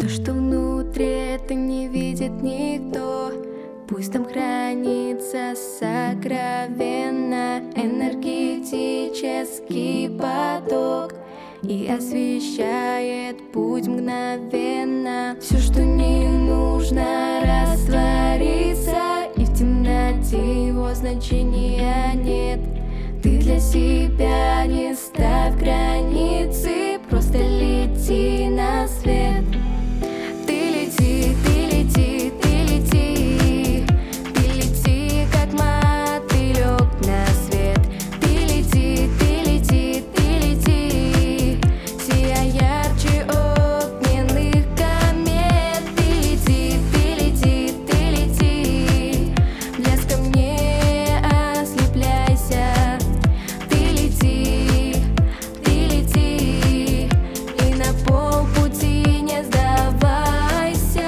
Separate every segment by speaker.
Speaker 1: То, что внутри, это не видит никто. Пусть там хранится сокровенно энергетический поток и освещает путь мгновенно. Все, что не нужно, растворится, и в темноте его значения нет. Ты для себя не ставь границы, просто лети на свет. Ты лети, ты лети, ты лети, ты лети, как мотылек на свет. Ты лети, ты лети, ты лети, сияй ярче огненных комет. Ты лети, ты лети, ты лети, блеском не ослепляйся. Ты лети, и на полпути не сдавайся.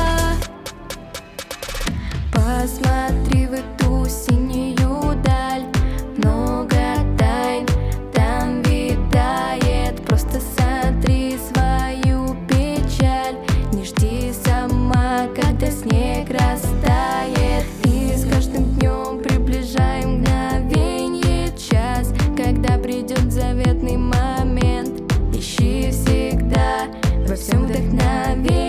Speaker 1: Посмотри в эту синюю даль, много тайн там витает. Просто сотри свою печаль, не жди сама, когда снег растает. И с каждым днем приближаем мгновенье, час, когда придет заветный момент. Ищи всегда во всем вдохновение.